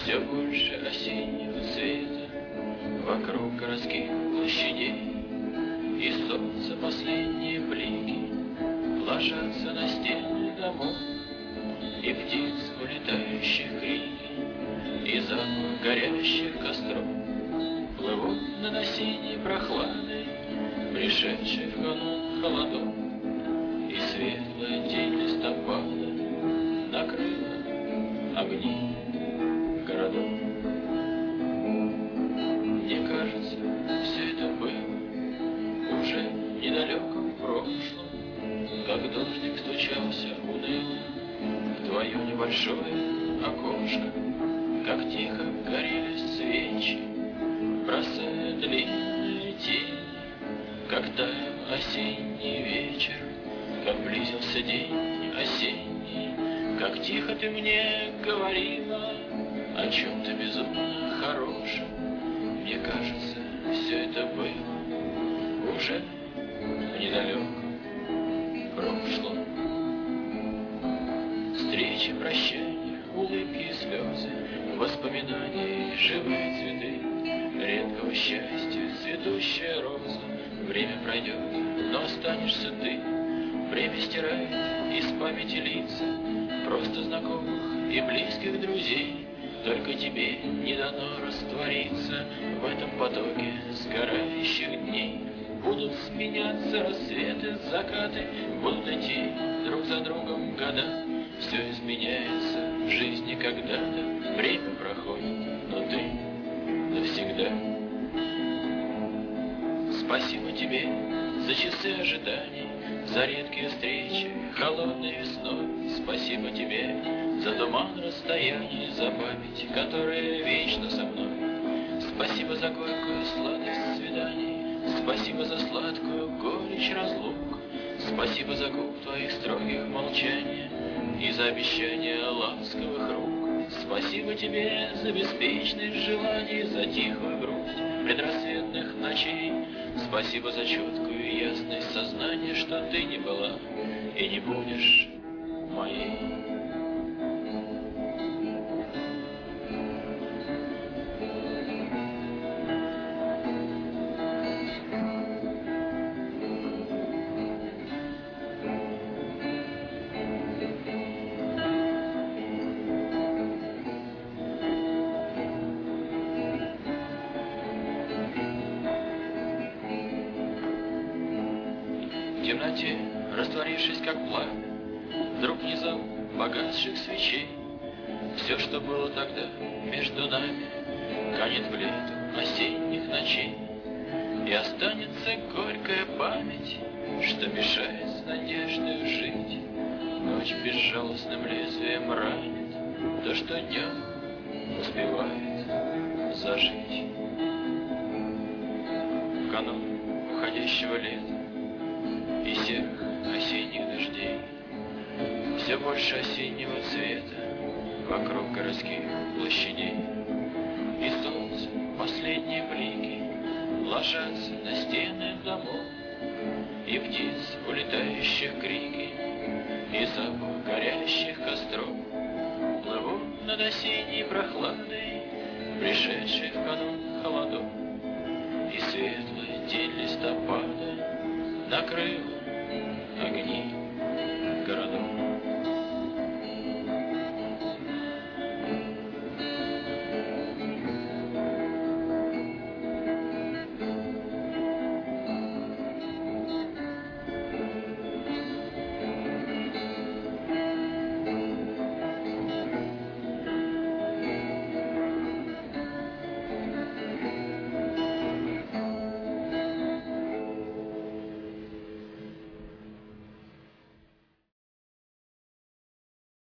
Все больше осеннего цвета вокруг городских площадей, и солнце последние блики ложатся на стены домов, и птиц, улетающих крики, и запах горящих костров плывут над осенней прохладой, пришедшей в канун холодов, и светлая тень листопада накрыла огни городов. Мне кажется, все это было уже в недалеком прошлом, как дождик стучался уныло в твое небольшое окошко, как тихо горели свечи, бросая длинные тени, как таял осенний вечер, как близился день осенний, как тихо ты мне говорила о чем-то безумно хорошем. Мне кажется, все это было уже в недалеком прошлом. Встречи, прощания, улыбки и слезы, воспоминания, живые цветы, редкого счастья, цветущая роза. Время пройдет, но останешься ты. Время стирает из памяти лица просто знакомых и близких друзей. Только тебе не дано раствориться в этом потоке сгорающих дней. Будут сменяться рассветы, закаты, будут идти друг за другом года. Все изменяется в жизни когда-то, время проходит, но ты навсегда. Спасибо тебе за часы ожиданий, за редкие встречи холодной весной. Спасибо тебе за туман расстояний, за память, которая вечно со мной. Спасибо за горькую сладость свиданий, спасибо за сладкую горечь разлук. Спасибо за губ твоих строгих молчания и за обещания ласковых рук. Спасибо тебе за беспечность желаний, за тихую грусть предрассветных ночей. Спасибо за четкую ясность сознания, что ты не была и не будешь моей. В темноте, растворившись как пламя, вдруг внезапно погасших свечей, все, что было тогда между нами, канет в лету осенних ночей, и останется горькая память, что мешает с надеждой жить. Ночь безжалостным лезвием ранит то, что днем успевает зажить. В канун уходящего лета и серых осенних дождей все больше осеннего цвета вокруг городских площадей, и солнце последние блики ложатся на стены домов, и птиц, улетающих крики, и запах горящих костров плывут над осенней прохладой, пришедшей в канун холодов, и светлая тень листопада накрыла